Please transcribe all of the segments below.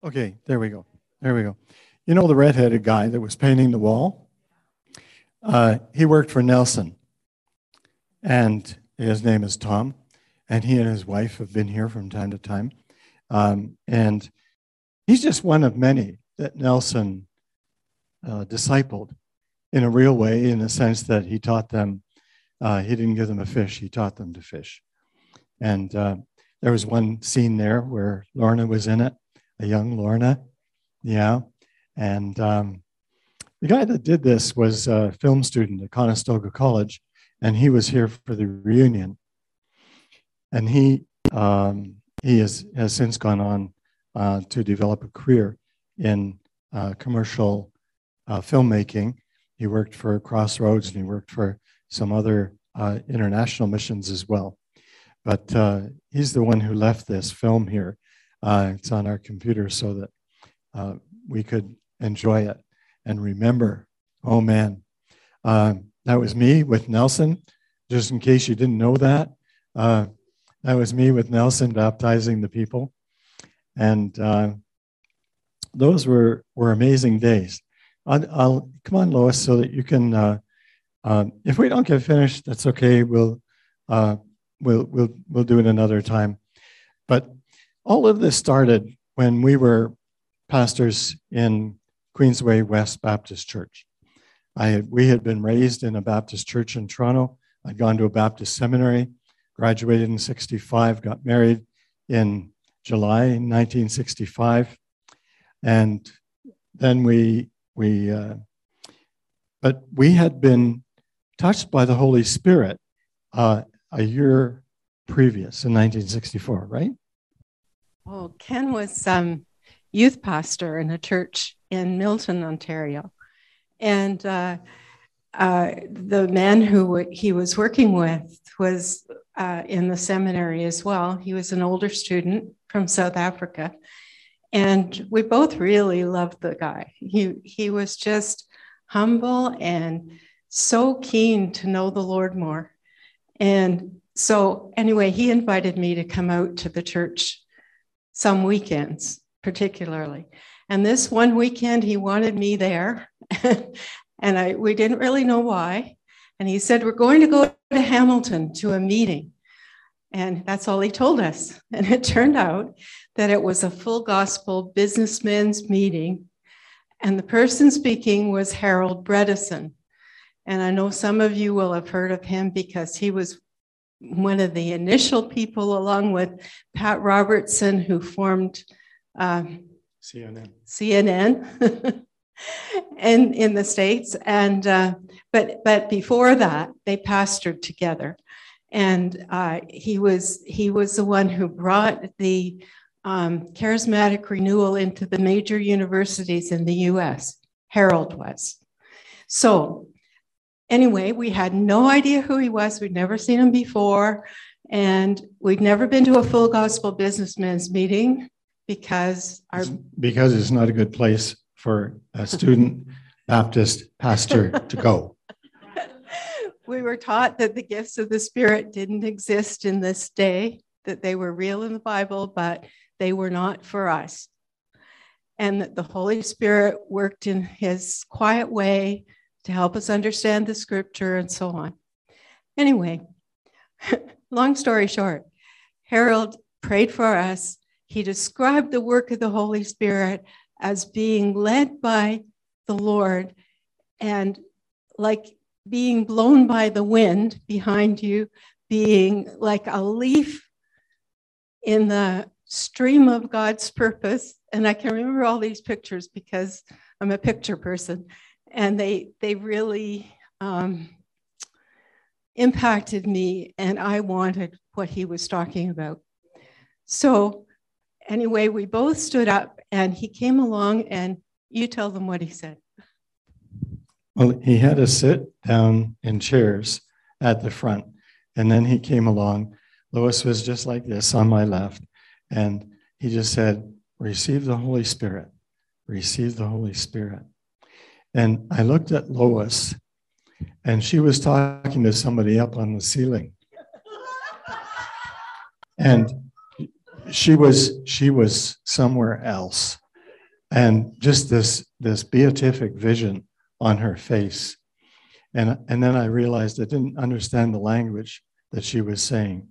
Okay, there we go. There we go. You know the redheaded guy that was painting the wall? He worked for Nelson, and his name is Tom, and he and his wife have been here from time to time. And he's just one of many that Nelson discipled in a real way, in the sense that he taught them, he didn't give them a fish, he taught them to fish. And there was one scene there where Lorna was in it, a young Lorna, yeah. And the guy that did this was a film student at Conestoga College, and he was here for the reunion. And he has since gone on to develop a career in commercial filmmaking. He worked for Crossroads, and he worked for some other international missions as well. But he's the one who left this film here. It's on our computer so that we could enjoy it and remember. Oh man, that was me with Nelson. Just in case you didn't know that, that was me with Nelson baptizing the people, and those were amazing days. I'll come on, Lois, so that you can. If we don't get finished, that's okay. We'll do it another time. But all of this started when we were pastors in Queensway West Baptist Church. We had been raised in a Baptist church in Toronto. I'd gone to a Baptist seminary, graduated in '65, got married in July 1965, and then but we had been touched by the Holy Spirit a year previous in 1964, right? Well, Ken was youth pastor in a church in Milton, Ontario. And the man who he was working with was in the seminary as well. He was an older student from South Africa. And we both really loved the guy. He was just humble and so keen to know the Lord more. And so anyway, he invited me to come out to the church some weekends, particularly. And this one weekend, he wanted me there. And we didn't really know why. And he said, we're going to go to Hamilton to a meeting. And that's all he told us. And it turned out that it was a full gospel businessmen's meeting. And the person speaking was Harold Bredesen. And I know some of you will have heard of him because he was one of the initial people, along with Pat Robertson, who formed CNN and in the States. And but before that, they pastored together. And he was the one who brought the charismatic renewal into the major universities in the US. Harold was. So anyway, we had no idea who he was. We'd never seen him before. And we'd never been to a full gospel businessmen's meeting because it's not a good place for a student Baptist pastor to go. We were taught that the gifts of the Spirit didn't exist in this day, that they were real in the Bible, but they were not for us. And that the Holy Spirit worked in his quiet way to help us understand the scripture and so on. Anyway, long story short, Harold prayed for us. He described the work of the Holy Spirit as being led by the Lord and like being blown by the wind behind you, being like a leaf in the stream of God's purpose. And I can remember all these pictures because I'm a picture person. And they really impacted me, and I wanted what he was talking about. So anyway, we both stood up, and he came along, and you tell them what he said. Well, he had us sit down in chairs at the front, and then he came along. Lois was just like this on my left, and he just said, receive the Holy Spirit, receive the Holy Spirit. And I looked at Lois, and she was talking to somebody up on the ceiling. And she was somewhere else. and just this beatific vision on her face. And then I realized I didn't understand the language that she was saying.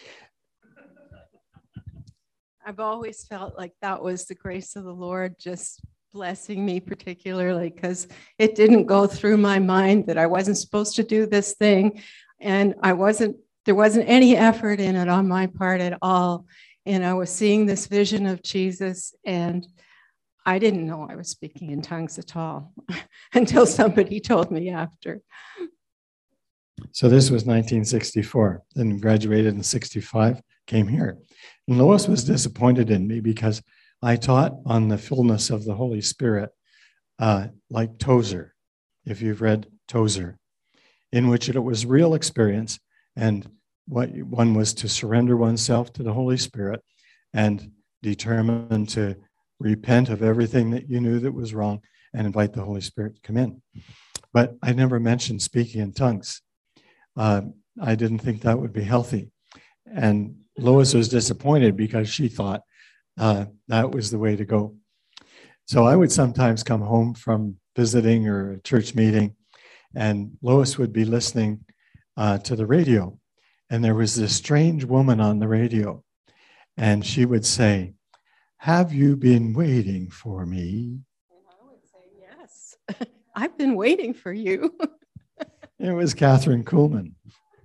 I've always felt like that was the grace of the Lord just blessing me particularly, because it didn't go through my mind that I wasn't supposed to do this thing. And there wasn't any effort in it on my part at all. And I was seeing this vision of Jesus, and I didn't know I was speaking in tongues at all until somebody told me after. So this was 1964, then graduated in 65, came here. And Lois was disappointed in me because I taught on the fullness of the Holy Spirit, like Tozer, if you've read Tozer, in which it was real experience, and what one was to surrender oneself to the Holy Spirit and determine to repent of everything that you knew that was wrong and invite the Holy Spirit to come in. But I never mentioned speaking in tongues. I didn't think that would be healthy. And Lois was disappointed because she thought that was the way to go. So I would sometimes come home from visiting or a church meeting, and Lois would be listening to the radio. And there was this strange woman on the radio, and she would say, "Have you been waiting for me?" And I would say, "Yes, I've been waiting for you." It was Catherine Kuhlman.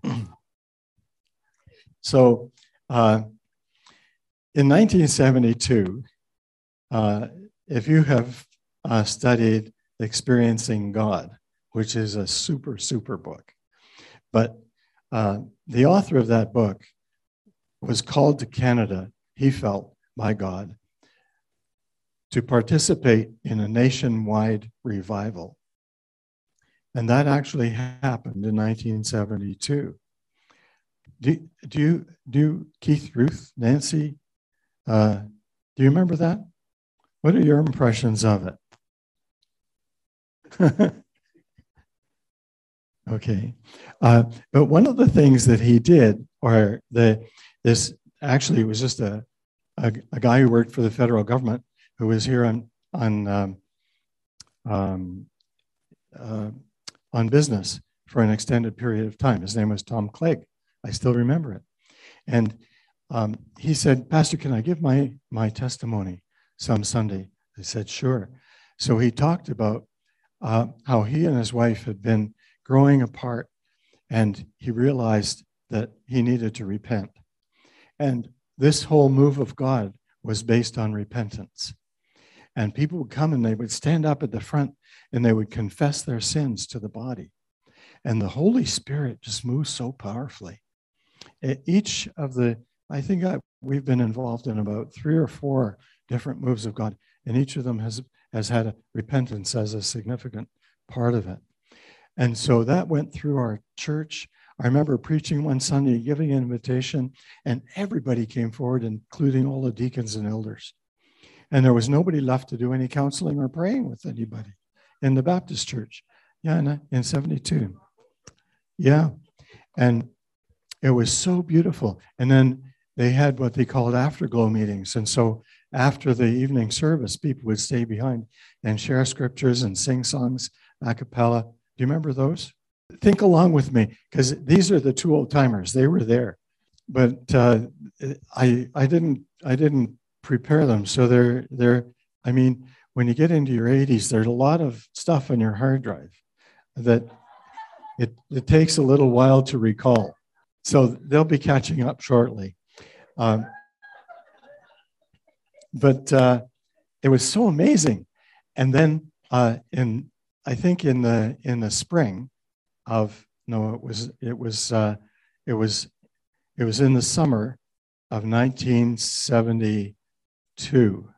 So in 1972, if you have studied Experiencing God, which is a super book, but the author of that book was called to Canada, he felt, by God, to participate in a nationwide revival. And that actually happened in 1972. Do you, Keith, Ruth, Nancy, do you remember that? What are your impressions of it? Okay. But one of the things that he did, or this actually was just a guy who worked for the federal government who was here on business for an extended period of time. His name was Tom Clegg. I still remember it. And he said, "Pastor, can I give my testimony some Sunday?" I said, "Sure." So he talked about how he and his wife had been growing apart, and he realized that he needed to repent. And this whole move of God was based on repentance. And people would come and they would stand up at the front and they would confess their sins to the body. And the Holy Spirit just moves so powerfully. Each of the, we've been involved in about 3 or 4 different moves of God, and each of them has had repentance as a significant part of it. And so that went through our church. I remember preaching one Sunday, giving an invitation, and everybody came forward, including all the deacons and elders. And there was nobody left to do any counseling or praying with anybody in the Baptist church. Yeah, in 72. Yeah. And it was so beautiful. And then they had what they called afterglow meetings. And so after the evening service, people would stay behind and share scriptures and sing songs a cappella. Do you remember those? Think along with me, because these are the 2 old timers. They were there, but I didn't prepare them. So they're. I mean, when you get into your 80s, there's a lot of stuff on your hard drive that it takes a little while to recall. So they'll be catching up shortly. But it was so amazing. And then I think in the spring of, no, it was in the summer of 1972.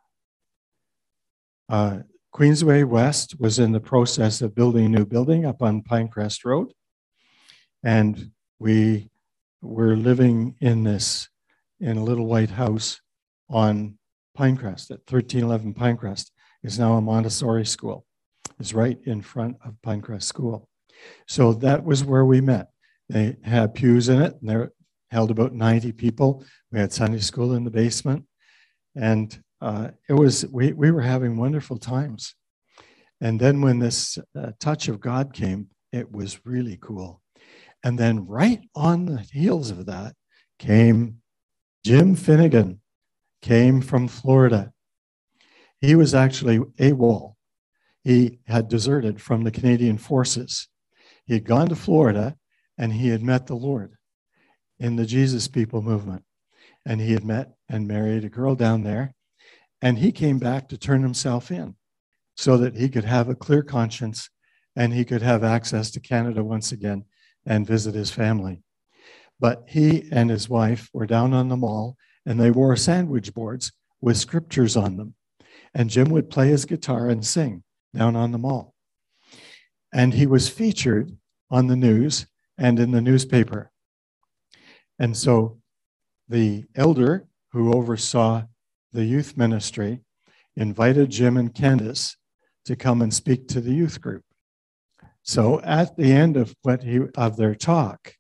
Queensway West was in the process of building a new building up on Pinecrest Road. And we were living in a little white house on Pinecrest at 1311 Pinecrest. It's now a Montessori school. It's right in front of Pinecrest School. So that was where we met. They had pews in it, and they held about 90 people. We had Sunday school in the basement. And we were having wonderful times. And then when this touch of God came, it was really cool. And then right on the heels of that came Jim Finnegan, came from Florida. He was actually AWOL. He had deserted from the Canadian Forces. He had gone to Florida and he had met the Lord in the Jesus People movement. And he had met and married a girl down there. And he came back to turn himself in so that he could have a clear conscience and he could have access to Canada once again and visit his family. But he and his wife were down on the mall and they wore sandwich boards with scriptures on them. And Jim would play his guitar and sing down on the mall. And he was featured on the news and in the newspaper. And so the elder who oversaw the youth ministry invited Jim and Candace to come and speak to the youth group. So at the end of their talk,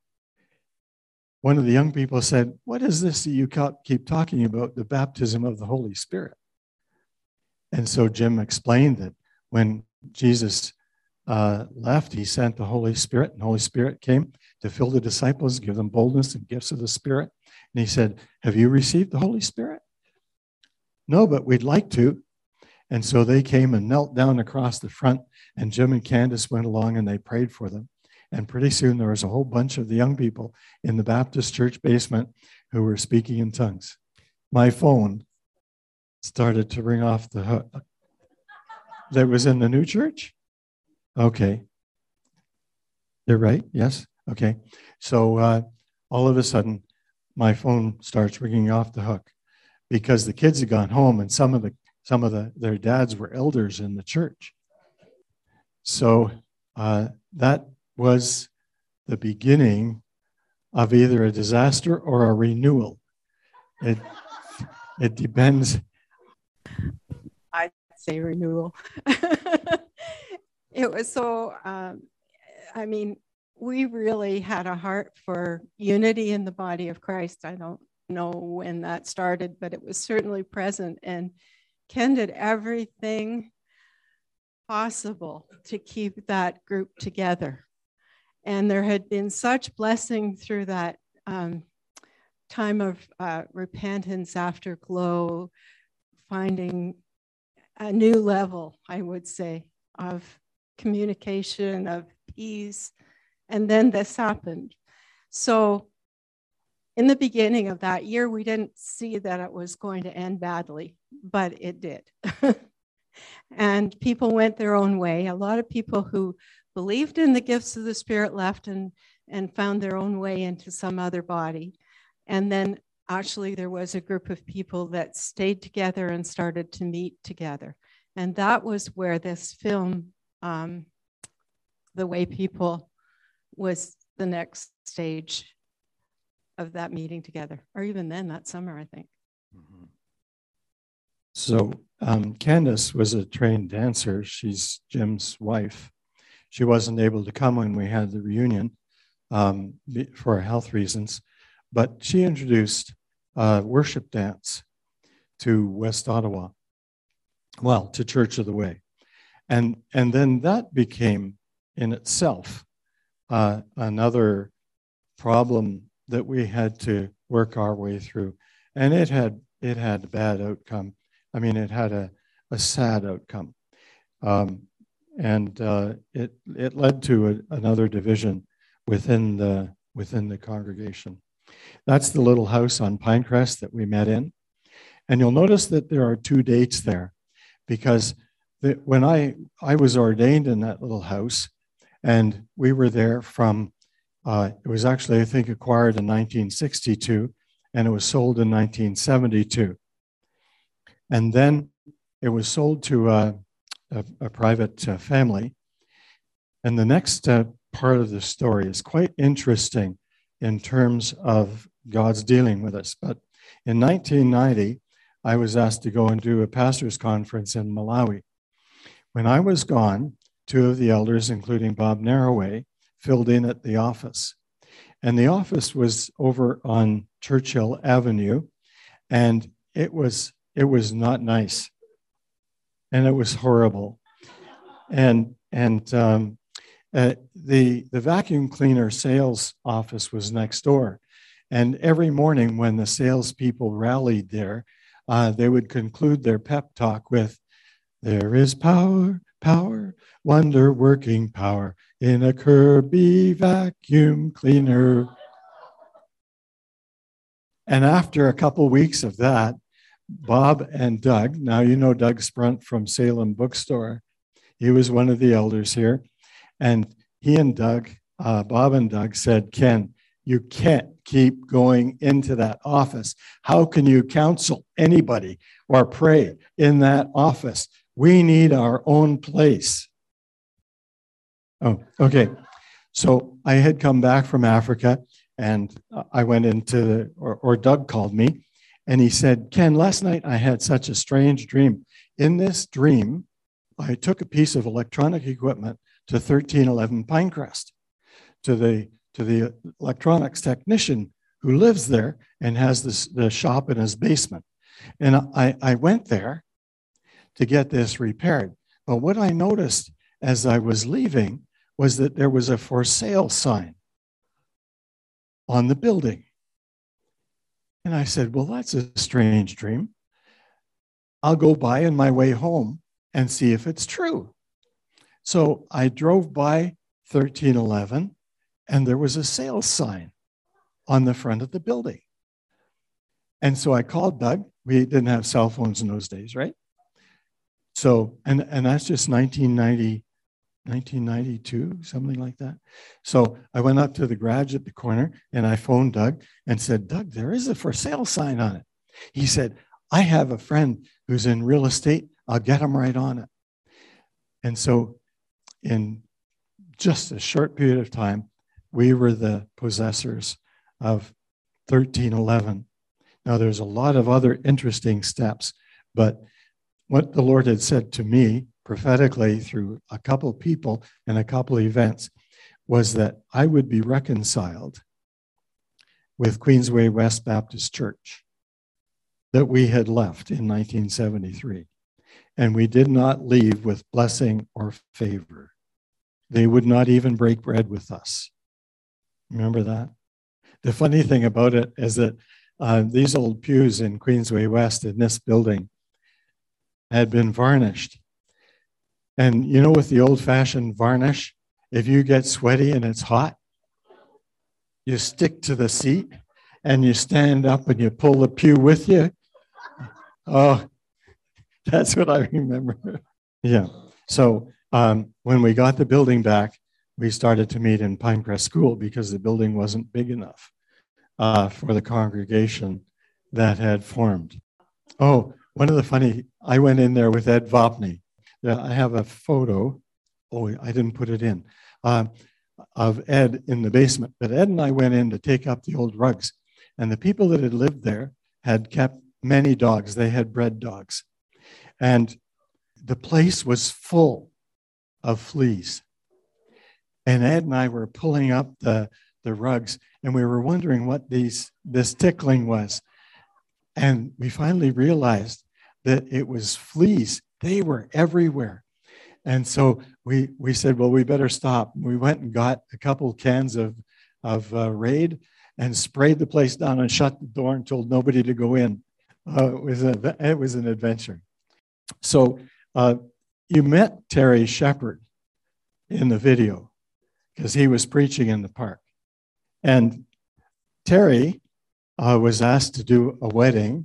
one of the young people said, "What is this that you keep talking about, the baptism of the Holy Spirit?" And so Jim explained that when Jesus left, he sent the Holy Spirit, and the Holy Spirit came to fill the disciples, give them boldness and gifts of the Spirit. And he said, "Have you received the Holy Spirit?" "No, but we'd like to." And so they came and knelt down across the front, and Jim and Candace went along and they prayed for them. And pretty soon there was a whole bunch of the young people in the Baptist church basement who were speaking in tongues. My phone started to ring off the hook. That was in the new church? Okay. They're right? Yes? Okay. So all of a sudden, my phone starts ringing off the hook because the kids had gone home and some of their dads were elders in the church. So that was the beginning of either a disaster or a renewal. It depends. I'd say renewal. It was so, we really had a heart for unity in the body of Christ. I don't know when that started, but it was certainly present. And Ken did everything possible to keep that group together. And there had been such blessing through that time of repentance, afterglow, finding a new level, I would say, of communication, of peace. And then this happened. So in the beginning of that year, we didn't see that it was going to end badly, but it did. And people went their own way. A lot of people who believed in the gifts of the Spirit left and found their own way into some other body. And then actually there was a group of people that stayed together and started to meet together. And that was where this film, The Way People, was the next stage of that meeting together, or even then that summer, I think. Mm-hmm. So Candace was a trained dancer. She's Jim's wife. She wasn't able to come when we had the reunion for health reasons, but she introduced worship dance to West Ottawa, well, to Church of the Way. And then that became in itself another problem that we had to work our way through. And it had a bad outcome. I mean, it had a sad outcome. And it led to another division within the congregation. That's the little house on Pinecrest that we met in. And you'll notice that there are 2 dates there because when I was ordained in that little house, and we were there from, it was actually, I think, acquired in 1962, and it was sold in 1972. And then it was sold to a private family. And the next part of the story is quite interesting in terms of God's dealing with us. But in 1990, I was asked to go and do a pastor's conference in Malawi. When I was gone, 2 of the elders, including Bob Narroway, filled in at the office. And the office was over on Churchill Avenue, and it was it was not nice, and it was horrible. And the vacuum cleaner sales office was next door. And every morning when the salespeople rallied there, they would conclude their pep talk with, "There is power, power, wonder working power in a Kirby vacuum cleaner." And after a couple weeks of that, Bob and Doug, now you know Doug Sprunt from Salem Bookstore, he was one of the elders here, and he and Doug, Bob and Doug said, "Ken, you can't keep going into that office. How can you counsel anybody or pray in that office? We need our own place." Oh, okay. So I had come back from Africa, and I went into, or Doug called me, and he said, "Ken, last night I had such a strange dream. In this dream, I took a piece of electronic equipment to 1311 Pinecrest, to the electronics technician who lives there and has the shop in his basement. And I went there to get this repaired. But what I noticed as I was leaving was that there was a for sale sign on the building." And I said, "Well, that's a strange dream. I'll go by on my way home and see if it's true." So I drove by 1311, and there was a sales sign on the front of the building. And so I called Doug. We didn't have cell phones in those days, right? So, and that's just 1992, something like that. So I went up to the garage at the corner, and I phoned Doug and said, "Doug, there is a for sale sign on it." He said, "I have a friend who's in real estate. I'll get him right on it." And so in just a short period of time, we were the possessors of 1311. Now, there's a lot of other interesting steps, but what the Lord had said to me prophetically through a couple people and a couple events was that I would be reconciled with Queensway West Baptist Church that we had left in 1973. And we did not leave with blessing or favor. They would not even break bread with us. Remember that? The funny thing about it is that these old pews in Queensway West in this building had been varnished. And you know, with the old-fashioned varnish, if you get sweaty and it's hot, you stick to the seat and you stand up and you pull the pew with you. Oh, that's what I remember. Yeah. So when we got the building back, we started to meet in Pinecrest School because the building wasn't big enough for the congregation that had formed. Oh, one of the funny, I went in there with Ed Vopney. I have a photo. Oh, I didn't put it in. Of Ed in the basement. But Ed and I went in to take up the old rugs. And the people that had lived there had kept many dogs. They had bred dogs. And the place was full of fleas. And Ed and I were pulling up the rugs, and we were wondering what this tickling was. And we finally realized that it was fleas. They were everywhere. And so we said, well, we better stop. We went and got a couple cans of Raid and sprayed the place down and shut the door and told nobody to go in. It was an adventure. So you met Terry Shepard in the video because he was preaching in the park. And Terry was asked to do a wedding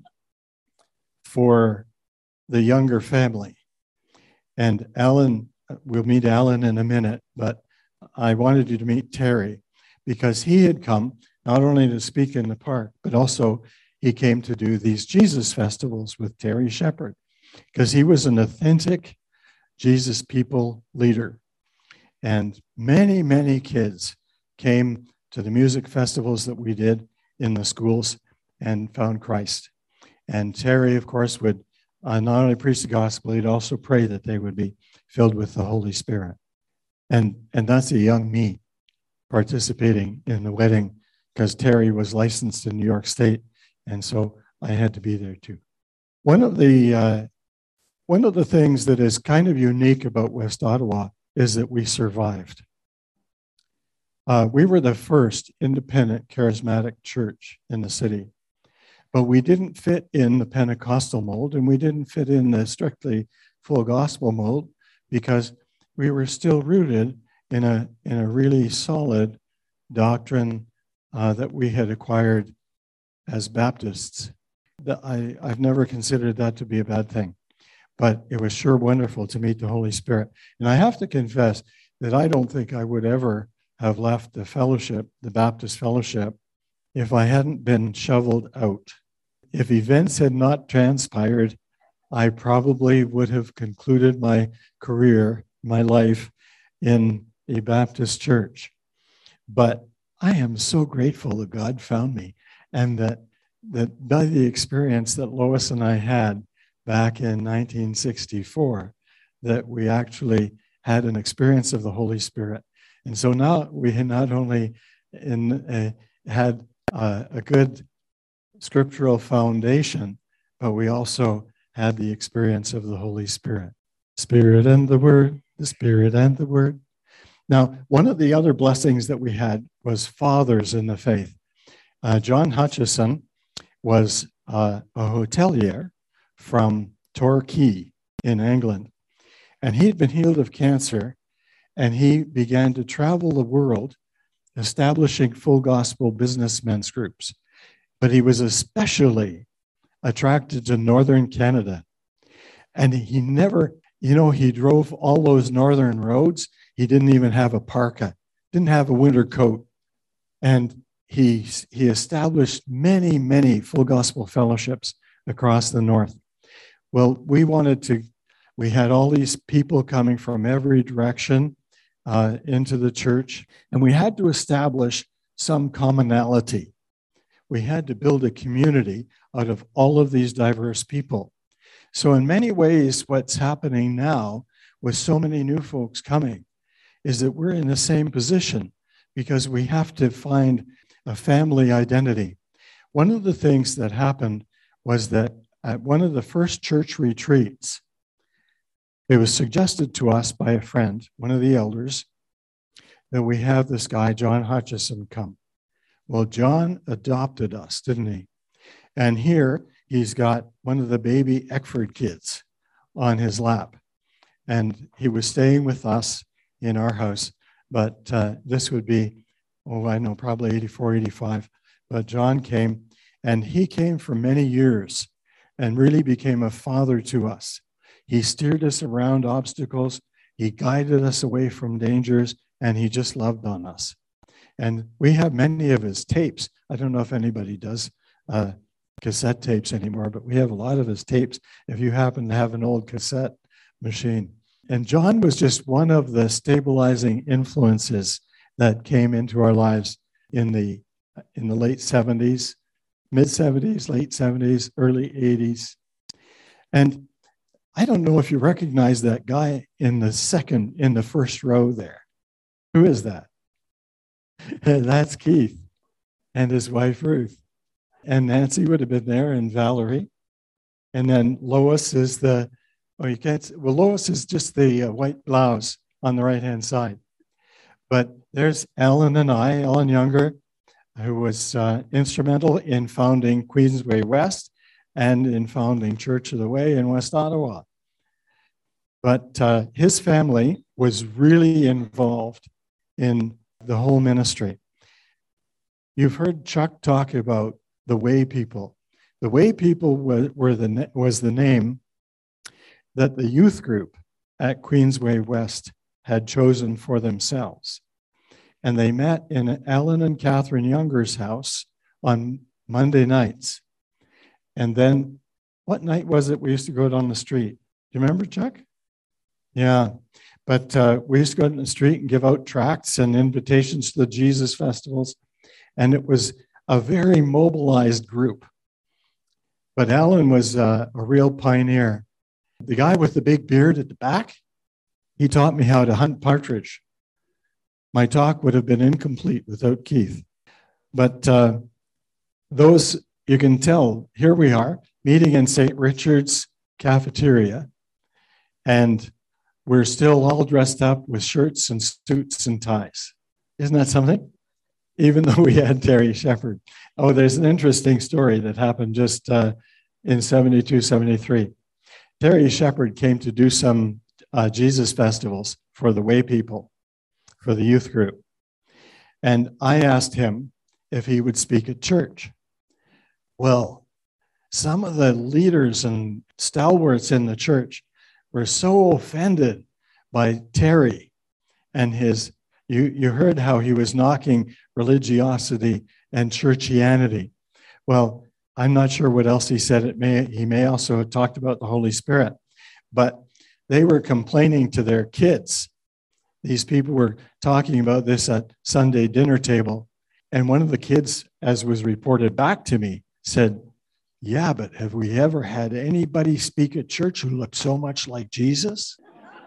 for the younger family. And Alan, we'll meet Alan in a minute, but I wanted you to meet Terry because he had come not only to speak in the park, but also he came to do these Jesus festivals with Terry Shepard because he was an authentic Jesus people leader. And many, many kids came to the music festivals that we did in the schools and found Christ. And Terry, of course, would not only preach the gospel, he'd also pray that they would be filled with the Holy Spirit. And that's a young me participating in the wedding because Terry was licensed in New York State. And so I had to be there too. One of the things that is kind of unique about West Ottawa is that we survived. We were the first independent charismatic church in the city, but we didn't fit in the Pentecostal mold, and we didn't fit in the strictly full gospel mold because we were still rooted in a really solid doctrine that we had acquired as Baptists. I've never considered that to be a bad thing, but it was sure wonderful to meet the Holy Spirit. And I have to confess that I don't think I would ever have left the fellowship, the Baptist fellowship, if I hadn't been shoveled out. If events had not transpired, I probably would have concluded my career, my life in a Baptist church. But I am so grateful that God found me, and that by the experience that Lois and I had back in 1964, that we actually had an experience of the Holy Spirit. And so now we not only had a good scriptural foundation, but we also had the experience of the Holy Spirit. Spirit and the Word, the Spirit and the Word. Now, one of the other blessings that we had was fathers in the faith. John Hutchison was a hotelier from Torquay in England, and he'd been healed of cancer, and he began to travel the world establishing full gospel businessmen's groups. But he was especially attracted to northern Canada. And he never, he drove all those northern roads. He didn't even have a parka, didn't have a winter coat. And he established many, many full gospel fellowships across the north. Well, we had all these people coming from every direction into the church, and we had to establish some commonality. We had to build a community out of all of these diverse people. So in many ways, what's happening now with so many new folks coming is that we're in the same position because we have to find a family identity. One of the things that happened was that at one of the first church retreats, it was suggested to us by a friend, one of the elders, that we have this guy, John Hutchison, come. Well, John adopted us, didn't he? And here he's got one of the baby Eckford kids on his lap. And he was staying with us in our house, but this would be, probably 84, 85. But John came, and he came for many years and really became a father to us. He steered us around obstacles, he guided us away from dangers, and he just loved on us. And we have many of his tapes. I don't know if anybody does cassette tapes anymore, but we have a lot of his tapes if you happen to have an old cassette machine. And John was just one of the stabilizing influences that came into our lives in the late 70s, mid 70s, late 70s, early 80s. And I don't know if you recognize that guy in the first row there. Who is that? That's Keith and his wife Ruth. And Nancy would have been there, and Valerie. And then Lois is Lois is just the white blouse on the right-hand side. But there's Ellen and I, Ellen Younger, who was instrumental in founding Queensway West and in founding Church of the Way in West Ottawa. But his family was really involved in the whole ministry. You've heard Chuck talk about the Way People. The Way People was the name that the youth group at Queensway West had chosen for themselves. And they met in Ellen and Catherine Younger's house on Monday nights. And then, what night was it we used to go down the street? Do you remember, Chuck? Yeah, but we used to go down the street and give out tracts and invitations to the Jesus festivals. And it was a very mobilized group. But Alan was a real pioneer. The guy with the big beard at the back, he taught me how to hunt partridge. My talk would have been incomplete without Keith. But those you can tell, here we are meeting in St. Richard's cafeteria, and we're still all dressed up with shirts and suits and ties. Isn't that something? Even though we had Terry Shepherd. Oh, there's an interesting story that happened just in 72, 73. Terry Shepherd came to do some Jesus festivals for the Way people, for the youth group. And I asked him if he would speak at church. Well, some of the leaders and stalwarts in the church were so offended by Terry and his, you heard how he was knocking religiosity and churchianity. Well, I'm not sure what else he said. He may also have talked about the Holy Spirit, but they were complaining to their kids. These people were talking about this at Sunday dinner table. And one of the kids, as was reported back to me, said, yeah, but have we ever had anybody speak at church who looked so much like Jesus?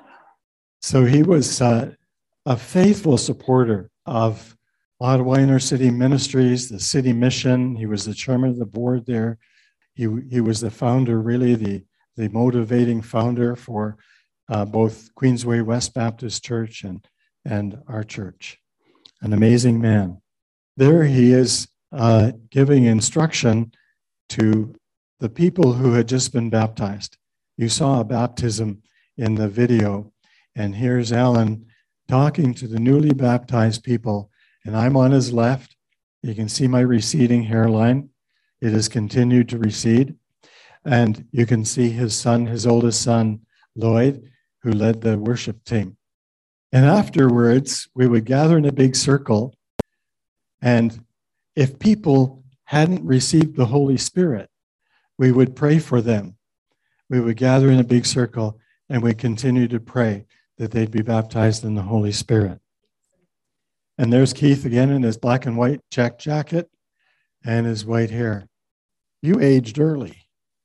So he was a faithful supporter of Ottawa Inner City Ministries, the city mission. He was the chairman of the board there. He was the founder, really the motivating founder for both Queensway West Baptist Church and our church. An amazing man. There he is giving instruction to the people who had just been baptized. You saw a baptism in the video, and here's Alan talking to the newly baptized people, and I'm on his left. You can see my receding hairline. It has continued to recede. And you can see his son, his oldest son, Lloyd, who led the worship team. And afterwards, we would gather in a big circle, and if people hadn't received the Holy Spirit, we would pray for them. We would gather in a big circle, and we continue to pray that they'd be baptized in the Holy Spirit. And there's Keith again in his black and white check jacket and his white hair. You aged early.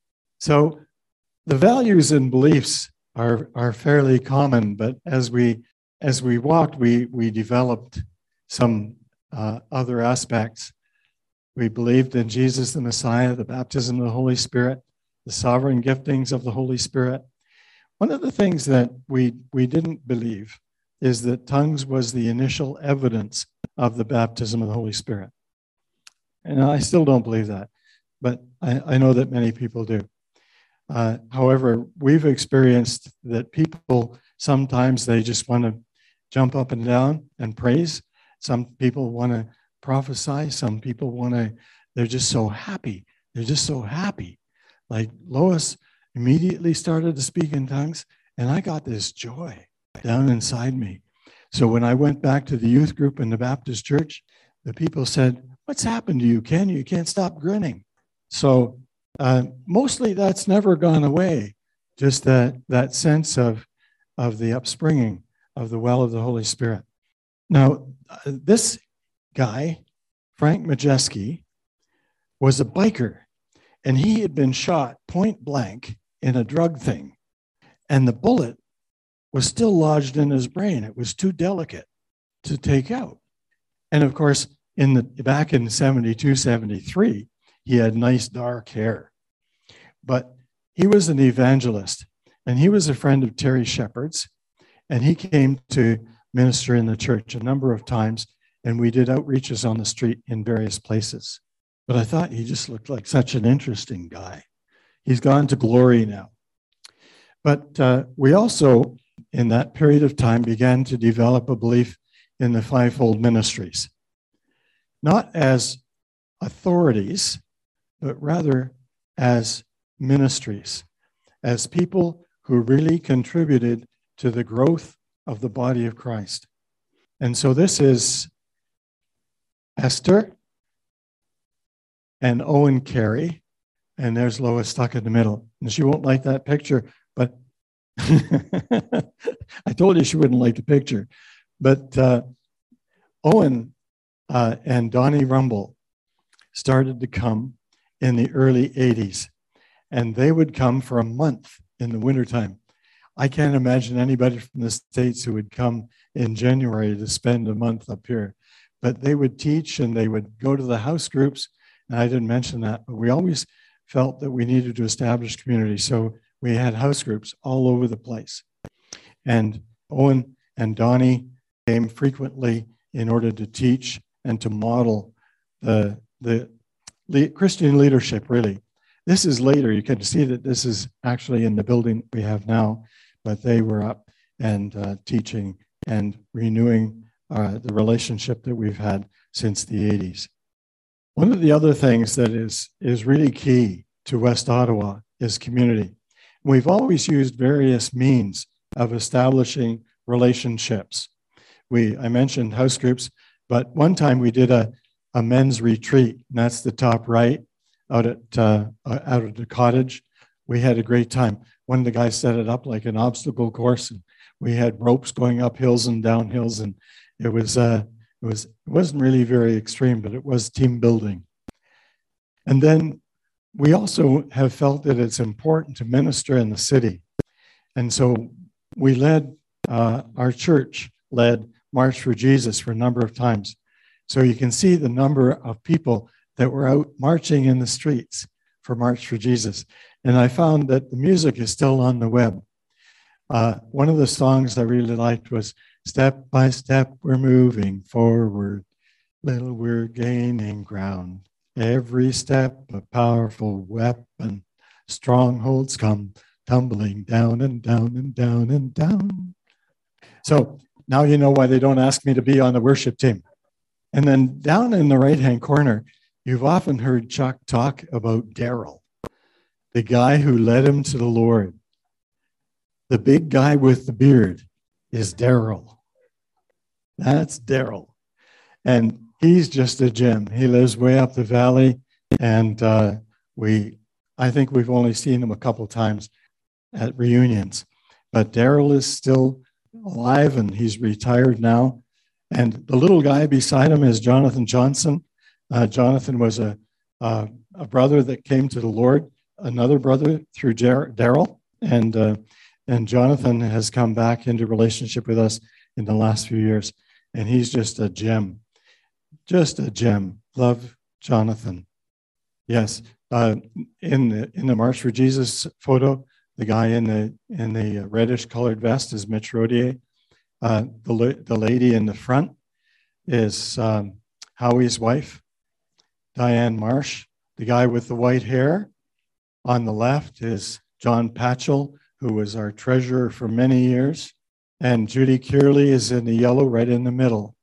So the values and beliefs are fairly common, but as we walked, we developed some other aspects. We believed in Jesus the Messiah, the baptism of the Holy Spirit, the sovereign giftings of the Holy Spirit. One of the things that we didn't believe is that tongues was the initial evidence of the baptism of the Holy Spirit. And I still don't believe that, but I know that many people do. However, we've experienced that people, sometimes they just want to jump up and down and praise. Some people want to prophesy. Some people they're just so happy. They're just so happy. Like Lois immediately started to speak in tongues, and I got this joy down inside me. So when I went back to the youth group in the Baptist church, the people said, what's happened to you, Ken? You can't stop grinning. So mostly that's never gone away, just that sense of the upspringing of the well of the Holy Spirit. Now, this guy, Frank Majeski, was a biker, and he had been shot point blank in a drug thing, and the bullet was still lodged in his brain. It was too delicate to take out. And of course, back in 72, 73, he had nice dark hair. But he was an evangelist, and he was a friend of Terry Shepherd's, and he came to minister in the church a number of times, and we did outreaches on the street in various places. But I thought he just looked like such an interesting guy. He's gone to glory now. But we also, in that period of time, began to develop a belief in the fivefold ministries, not as authorities, but rather as ministries, as people who really contributed to the growth of the body of Christ. And so this is Esther and Owen Carey, and there's Lois stuck in the middle. And she won't like that picture, but I told you she wouldn't like the picture. But Owen and Donnie Rumble started to come in the early 80s, and they would come for a month in the wintertime. I can't imagine anybody from the States who would come in January to spend a month up here, but they would teach, and they would go to the house groups, and I didn't mention that, but we always felt that we needed to establish community. So we had house groups all over the place. And Owen and Donnie came frequently in order to teach and to model the Christian leadership, really. This is later. You can see that this is actually in the building we have now, but they were up and teaching and renewing the relationship that we've had since the 80s. One of the other things that is really key to West Ottawa is community. We've always used various means of establishing relationships. I mentioned house groups, but one time we did a men's retreat, and that's the top right, out at the cottage. We had a great time. One of the guys set it up like an obstacle course, and we had ropes going up hills and down hills, and it wasn't really very extreme, but it was team building. And then we also have felt that it's important to minister in the city. And so we our church led March for Jesus for a number of times. So you can see the number of people that were out marching in the streets for March for Jesus. And I found that the music is still on the web. One of the songs I really liked was "Step by Step We're Moving Forward, Little We're Gaining Ground. Every step a powerful weapon, strongholds come tumbling down and down and down and down." So now you know why they don't ask me to be on the worship team. And then down in the right-hand corner, you've often heard Chuck talk about Daryl, the guy who led him to the Lord. The big guy with the beard is Daryl. That's Daryl. And he's just a gem. He lives way up the valley, and I think we've only seen him a couple times at reunions. But Daryl is still alive, and he's retired now. And the little guy beside him is Jonathan Johnson. Jonathan was a brother that came to the Lord, another brother through Daryl. And Jonathan has come back into relationship with us in the last few years. And he's just a gem. Just a gem. Love Jonathan. Yes. In the March for Jesus photo, the guy in the reddish colored vest is Mitch Rodier. The lady in the front is Howie's wife, Diane Marsh. The guy with the white hair on the left is John Patchell, who was our treasurer for many years. And Judy Kearley is in the yellow right in the middle.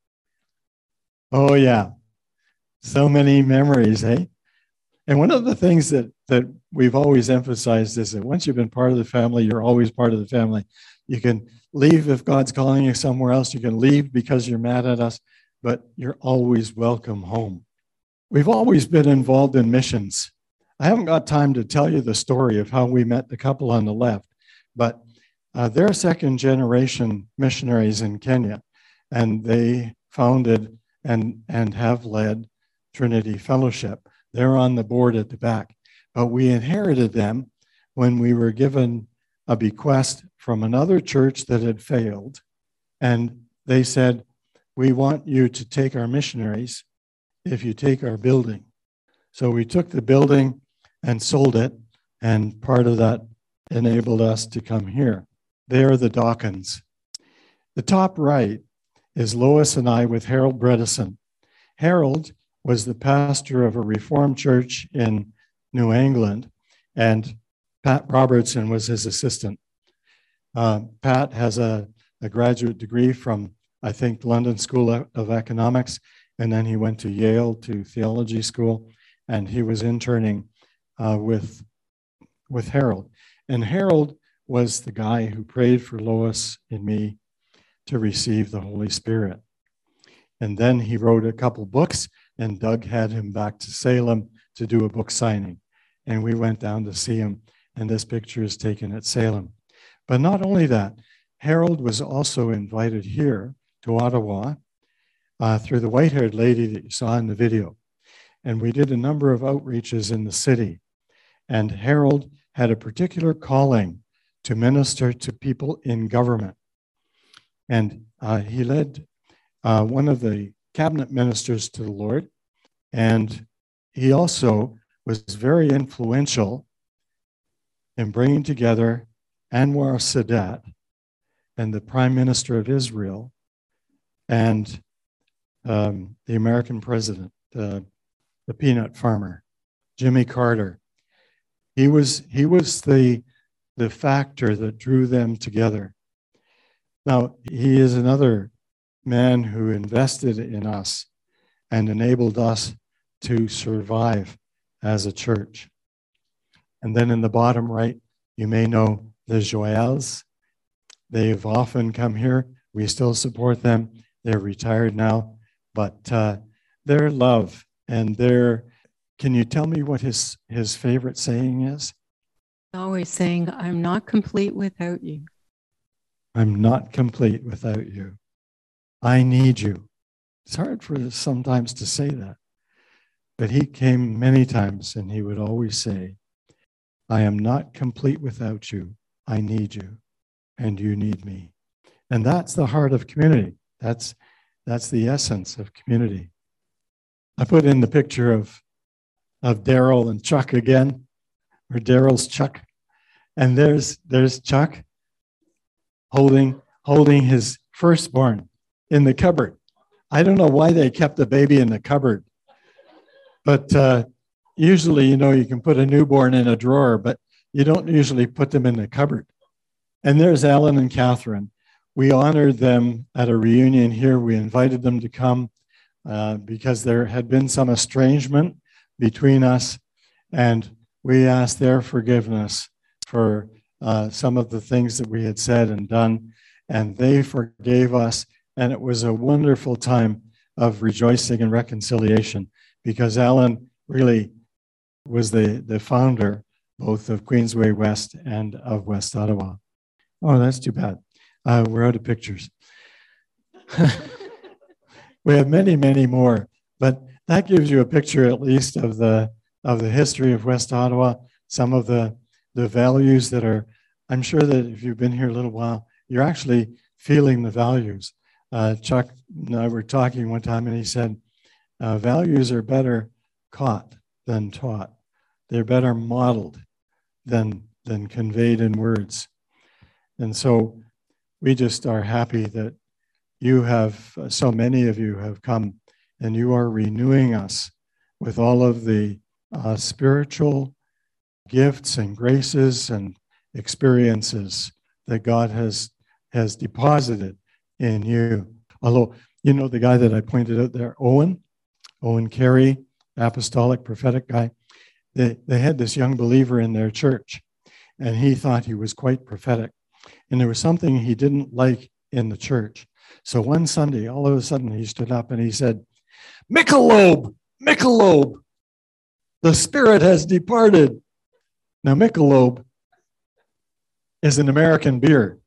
Oh, yeah. So many memories, eh? And one of the things that we've always emphasized is that once you've been part of the family, you're always part of the family. You can leave if God's calling you somewhere else. You can leave because you're mad at us, but you're always welcome home. We've always been involved in missions. I haven't got time to tell you the story of how we met the couple on the left, but they're second-generation missionaries in Kenya, and they founded and have led Trinity Fellowship. They're on the board at the back, but we inherited them when we were given a bequest from another church that had failed, and they said, "We want you to take our missionaries if you take our building." So we took the building and sold it, and part of that enabled us to come here. They are the Dawkins. The top right is Lois and I with Harold Bredesen. Harold was the pastor of a Reformed church in New England, and Pat Robertson was his assistant. Pat has a graduate degree from, I think, London School of Economics, and then he went to Yale to theology school, and he was interning with Harold. And Harold was the guy who prayed for Lois and me to receive the Holy Spirit. And then he wrote a couple books, and Doug had him back to Salem to do a book signing. And we went down to see him, and this picture is taken at Salem. But not only that, Harold was also invited here to Ottawa through the white-haired lady that you saw in the video. And we did a number of outreaches in the city. And Harold had a particular calling to minister to people in government. And he led one of the cabinet ministers to the Lord, and he also was very influential in bringing together Anwar Sadat and the Prime Minister of Israel and the American president, the peanut farmer, Jimmy Carter. He was the factor that drew them together. Now, he is another man who invested in us and enabled us to survive as a church. And then in the bottom right, you may know the Joels. They've often come here. We still support them. They're retired now, but their love and their, can you tell me what his favorite saying is? Always saying, I'm not complete without you. I'm not complete without you. I need you. It's hard for us sometimes to say that, but he came many times and he would always say, I am not complete without you. I need you and you need me. And that's the heart of community. That's the essence of community. I put in the picture of Daryl and Chuck again, or Daryl's Chuck. And there's Chuck holding his firstborn in the cupboard. I don't know why they kept the baby in the cupboard, but usually, you can put a newborn in a drawer, but you don't usually put them in the cupboard. And there's Alan and Catherine. We honored them at a reunion here. We invited them to come because there had been some estrangement between us, and we asked their forgiveness for some of the things that we had said and done, and they forgave us, and it was a wonderful time of rejoicing and reconciliation because Alan really was the founder both of Queensway West and of West Ottawa. Oh, that's too bad. We're out of pictures. We have many, many more, but that gives you a picture at least of the history of West Ottawa, some of the values that are, I'm sure that if you've been here a little while, you're actually feeling the values. Chuck and I were talking one time and he said, values are better caught than taught. They're better modeled than conveyed in words. And so we just are happy that you have, so many of you have come and you are renewing us with all of the spiritual gifts and graces and experiences that God has deposited in you. Although, the guy that I pointed out there, Owen Carey, apostolic prophetic guy, they had this young believer in their church, and he thought he was quite prophetic. And there was something he didn't like in the church. So one Sunday, all of a sudden, he stood up and he said, Michelob, Michelob, the spirit has departed. Now, Michelob is an American beer.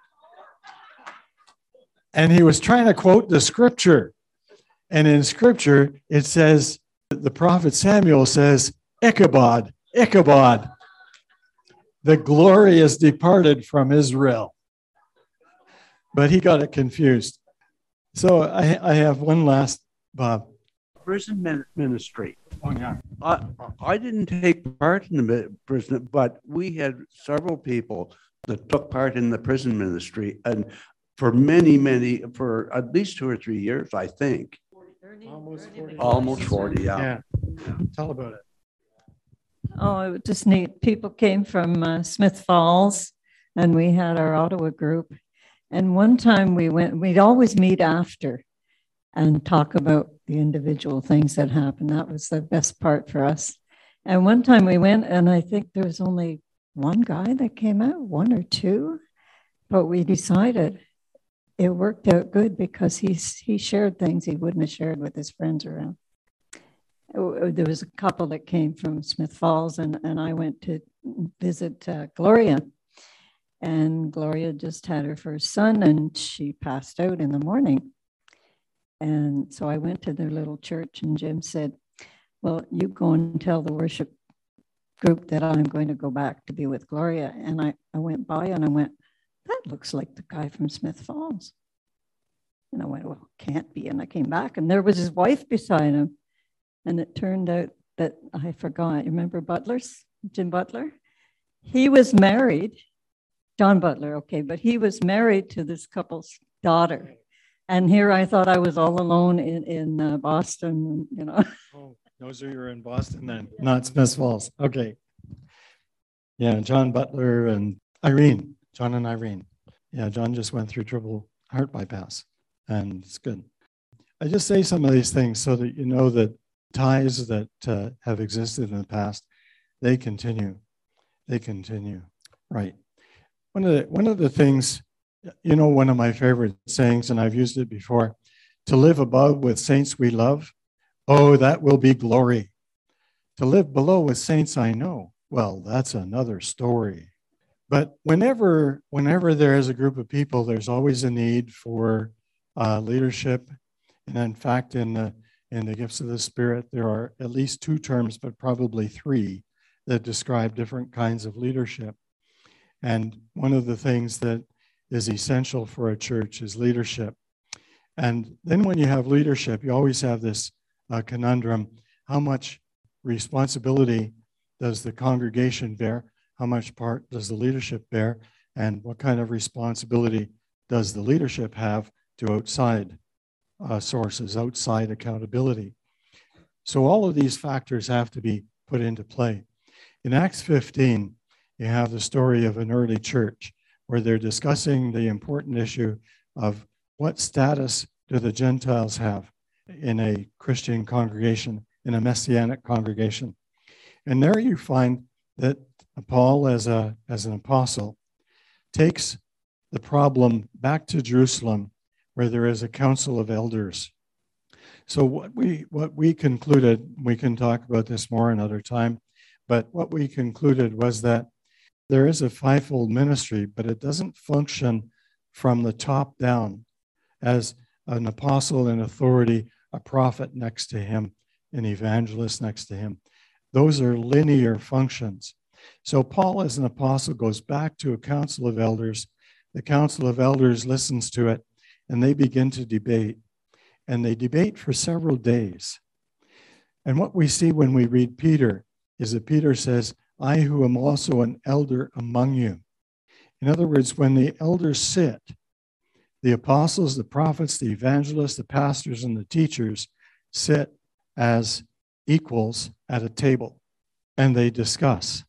And he was trying to quote the scripture. And in scripture, it says, the prophet Samuel says, Ichabod, Ichabod, the glory is departed from Israel. But he got it confused. So I have one last, Bob. Prison ministry. Oh, yeah. I didn't take part in the prison, but we had several people that took part in the prison ministry. And for for at least 2 or 3 years, I think. Almost 40, Yeah. Tell about it. Oh, it was just neat. People came from Smith Falls, and we had our Ottawa group. And one time we'd always meet after and talk about the individual things that happened. That was the best part for us. And one time we went, and I think there was only one guy that came out, one or two, but we decided it worked out good because he shared things he wouldn't have shared with his friends around. There was a couple that came from Smith Falls, and I went to visit Gloria. And Gloria just had her first son, and she passed out in the morning. And so I went to their little church, and Jim said, well, you go and tell the worship group that I'm going to go back to be with Gloria. And I went by and I went, that looks like the guy from Smith Falls. And I went, well, can't be. And I came back, and there was his wife beside him. And it turned out that I forgot. You remember Butler's, Jim Butler? He was married, John Butler, okay, but he was married to this couple's daughter. And here I thought I was all alone in Boston, you know. Oh, those are you're in Boston then, not Smith Falls. Okay. Yeah, John Butler and Irene, John and Irene. Yeah, John just went through triple heart bypass, and it's good. I just say some of these things so that you know that ties that have existed in the past, they continue. They continue, right? One of the things, you know, one of my favorite sayings, and I've used it before, to live above with saints we love, oh, that will be glory. To live below with saints I know, well, that's another story. But whenever there is a group of people, there's always a need for leadership. And in fact, in the gifts of the Spirit, there are at least 2 terms, but probably 3, that describe different kinds of leadership. And one of the things that is essential for a church is leadership. And then when you have leadership, you always have this conundrum: how much responsibility does the congregation bear? How much part does the leadership bear? And what kind of responsibility does the leadership have to outside sources, outside accountability? So all of these factors have to be put into play. In Acts 15, you have the story of an early church where they're discussing the important issue of what status do the Gentiles have in a Christian congregation, in a Messianic congregation. And there you find that Paul, as an apostle, takes the problem back to Jerusalem, where there is a council of elders. So what we concluded, we can talk about this more another time, but what we concluded was that there is a 5-fold ministry, but it doesn't function from the top down as an apostle in authority, a prophet next to him, an evangelist next to him. Those are linear functions. So Paul, as an apostle, goes back to a council of elders. The council of elders listens to it, and they begin to debate. And they debate for several days. And what we see when we read Peter is that Peter says, I who am also an elder among you. In other words, when the elders sit, the apostles, the prophets, the evangelists, the pastors, and the teachers sit as equals at a table, and they discuss.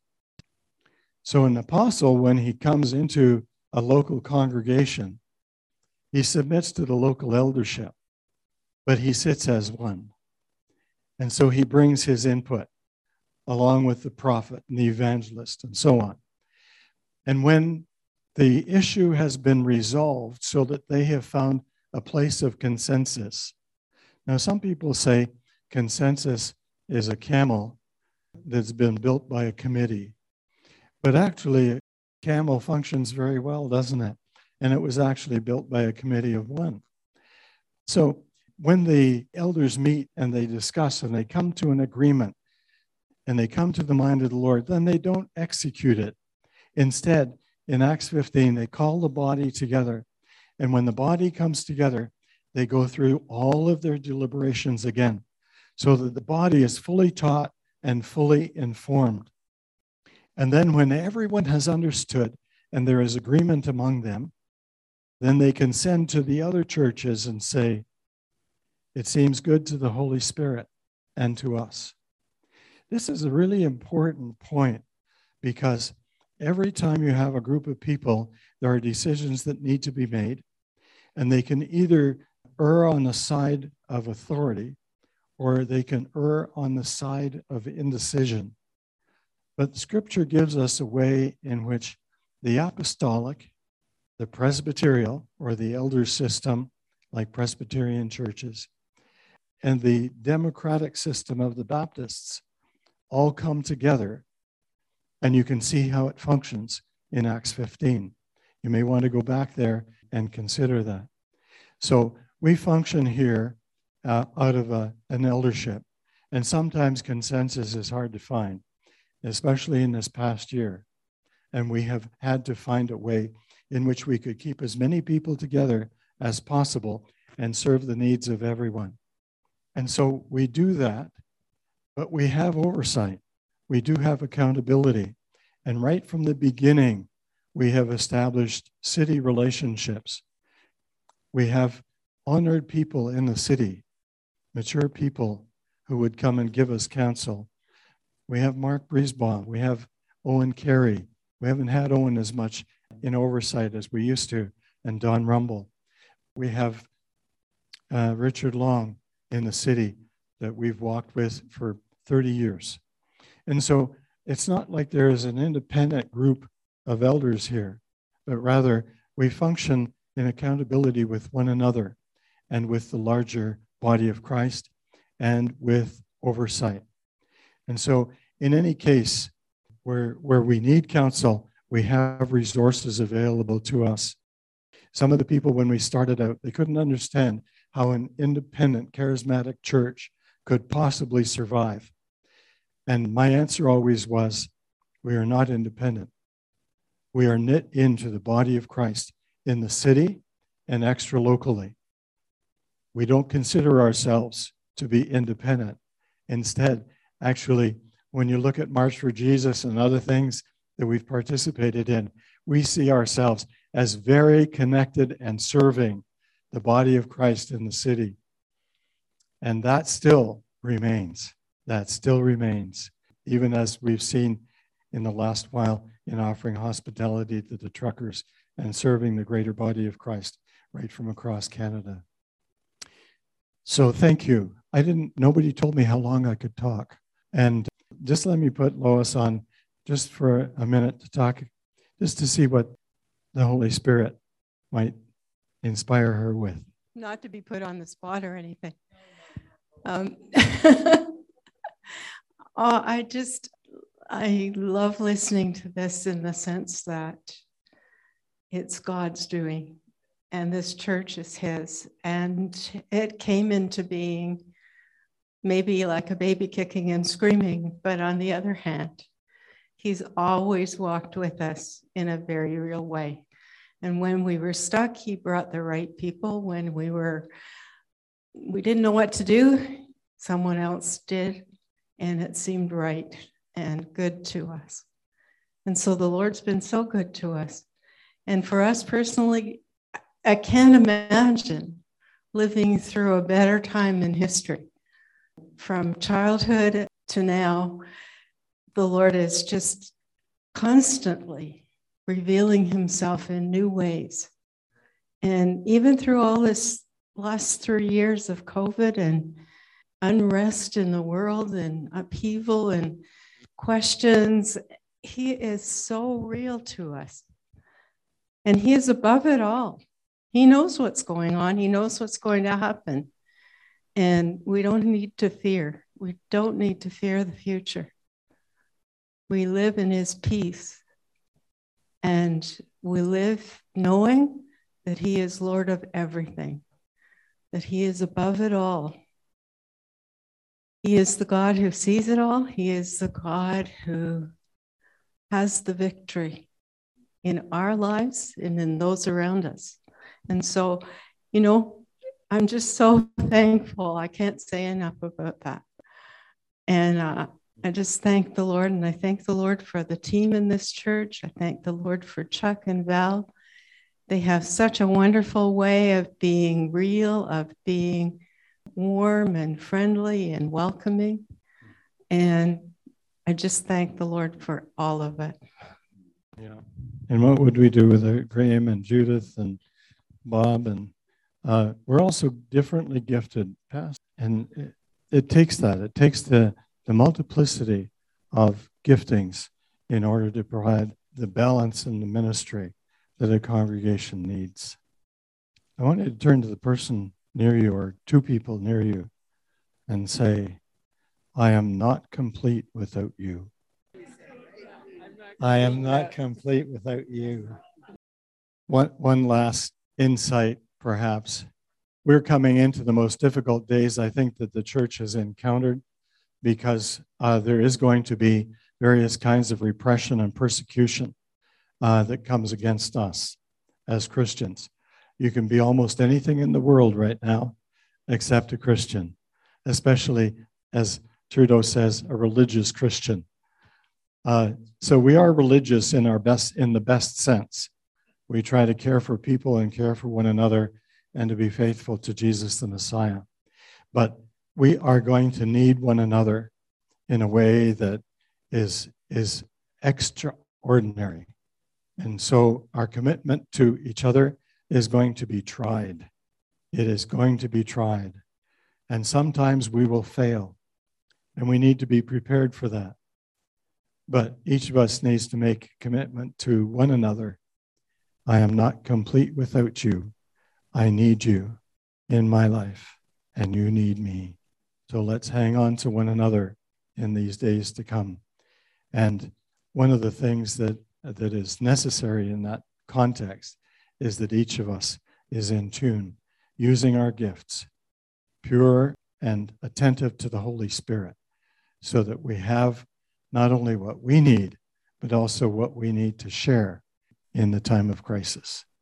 So an apostle, when he comes into a local congregation, he submits to the local eldership, but he sits as one. And so he brings his input along with the prophet and the evangelist and so on. And when the issue has been resolved so that they have found a place of consensus. Now, some people say consensus is a camel that's been built by a committee. But actually, a camel functions very well, doesn't it? And it was actually built by a committee of one. So when the elders meet and they discuss and they come to an agreement and they come to the mind of the Lord, then they don't execute it. Instead, in Acts 15, they call the body together. And when the body comes together, they go through all of their deliberations again so that the body is fully taught and fully informed. And then when everyone has understood and there is agreement among them, then they can send to the other churches and say, it seems good to the Holy Spirit and to us. This is a really important point because every time you have a group of people, there are decisions that need to be made, and they can either err on the side of authority or they can err on the side of indecision. But Scripture gives us a way in which the apostolic, the presbyterial, or the elder system, like Presbyterian churches, and the democratic system of the Baptists all come together. And you can see how it functions in Acts 15. You may want to go back there and consider that. So we function here out of an eldership. And sometimes consensus is hard to find, especially in this past year. And we have had to find a way in which we could keep as many people together as possible and serve the needs of everyone. And so we do that but we have oversight. We do have accountability. And right from the beginning, we have established city relationships. We have honored people in the city, mature people who would come and give us counsel. We have Mark Briesbaum. We have Owen Carey. We haven't had Owen as much in oversight as we used to, and Don Rumble. We have Richard Long in the city that we've walked with for 30 years. And so it's not like there is an independent group of elders here, but rather we function in accountability with one another and with the larger body of Christ and with oversight. And so in any case where we need counsel, we have resources available to us. Some of the people, when we started out, they couldn't understand how an independent, charismatic church could possibly survive. And my answer always was, we are not independent. We are knit into the body of Christ in the city and extra locally. We don't consider ourselves to be independent. Instead, actually, when you look at March for Jesus and other things that we've participated in, we see ourselves as very connected and serving the body of Christ in the city. And that still remains. That still remains, even as we've seen in the last while in offering hospitality to the truckers and serving the greater body of Christ right from across Canada. So thank you. Nobody told me how long I could talk. And just let me put Lois on just for a minute to talk, just to see what the Holy Spirit might inspire her with. Not to be put on the spot or anything. I love listening to this in the sense that it's God's doing and this church is his. And it came into being maybe like a baby kicking and screaming, but on the other hand, he's always walked with us in a very real way. And when we were stuck, he brought the right people. When we didn't know what to do, someone else did, and it seemed right and good to us. And so the Lord's been so good to us. And for us personally, I can't imagine living through a better time in history. From childhood to now, the Lord is just constantly revealing himself in new ways. And even through all this last 3 years of COVID and unrest in the world and upheaval and questions, he is so real to us. And he is above it all. He knows what's going on. He knows what's going to happen. And we don't need to fear. We don't need to fear the future. We live in his peace. And we live knowing that he is Lord of everything, that he is above it all. He is the God who sees it all. He is the God who has the victory in our lives and in those around us. And so, I'm just so thankful. I can't say enough about that. And I just thank the Lord, and I thank the Lord for the team in this church. I thank the Lord for Chuck and Val. They have such a wonderful way of being real, of being warm and friendly and welcoming. And I just thank the Lord for all of it. Yeah. And what would we do without Graham and Judith and Bob? And we're also differently gifted, Pastor. And it takes that. It takes the multiplicity of giftings in order to provide the balance in the ministry that a congregation needs. I want you to turn to the person near you or two people near you and say, I am not complete without you. I am not complete without you. One last insight, perhaps. We're coming into the most difficult days, I think, that the church has encountered, because there is going to be various kinds of repression and persecution that comes against us as Christians. You can be almost anything in the world right now except a Christian, especially as Trudeau says, a religious Christian. So we are religious in the best sense. We try to care for people and care for one another and to be faithful to Jesus the Messiah. But we are going to need one another in a way that is extraordinary. And so our commitment to each other is going to be tried. It is going to be tried. And sometimes we will fail. And we need to be prepared for that. But each of us needs to make a commitment to one another. I am not complete without you. I need you in my life, and you need me. So let's hang on to one another in these days to come. And one of the things that is necessary in that context is that each of us is in tune, using our gifts, pure and attentive to the Holy Spirit, so that we have not only what we need, but also what we need to share in the time of crisis.